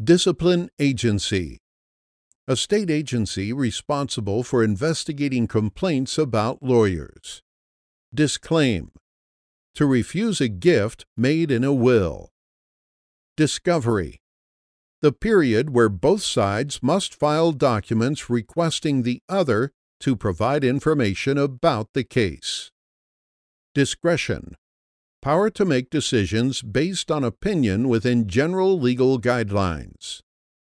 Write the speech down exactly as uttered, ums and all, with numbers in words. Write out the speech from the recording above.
Discipline agency. A state agency responsible for investigating complaints about lawyers. Disclaim. To refuse a gift made in a will. Discovery. The period where both sides must file documents requesting the other to provide information about the case. Discretion. Power to make decisions based on opinion within general legal guidelines.